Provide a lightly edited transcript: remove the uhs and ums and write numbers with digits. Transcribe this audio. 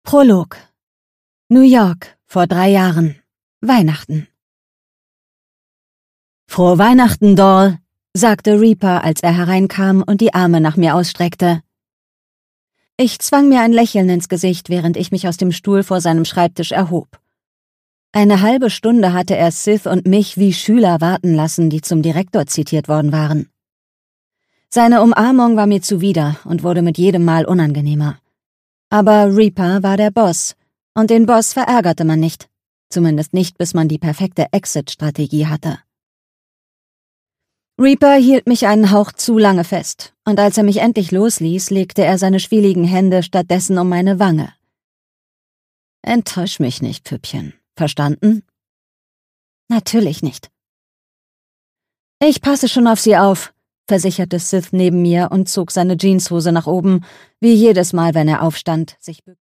Prolog. New York, vor 3 Jahren. Weihnachten. »Frohe Weihnachten, Doll«, sagte Reaper, als er hereinkam und die Arme nach mir ausstreckte. Ich zwang mir ein Lächeln ins Gesicht, während ich mich aus dem Stuhl vor seinem Schreibtisch erhob. Eine halbe Stunde hatte er Sith und mich wie Schüler warten lassen, die zum Direktor zitiert worden waren. Seine Umarmung war mir zuwider und wurde mit jedem Mal unangenehmer. Aber Reaper war der Boss, und den Boss verärgerte man nicht. Zumindest nicht, bis man die perfekte Exit-Strategie hatte. Reaper hielt mich einen Hauch zu lange fest, und als er mich endlich losließ, legte er seine schwieligen Hände stattdessen um meine Wange. »Enttäusch mich nicht, Püppchen. Verstanden?« »Natürlich nicht.« »Ich passe schon auf Sie auf«, versicherte Sith neben mir und zog seine Jeanshose nach oben, wie jedes Mal, wenn er aufstand, sich bückte.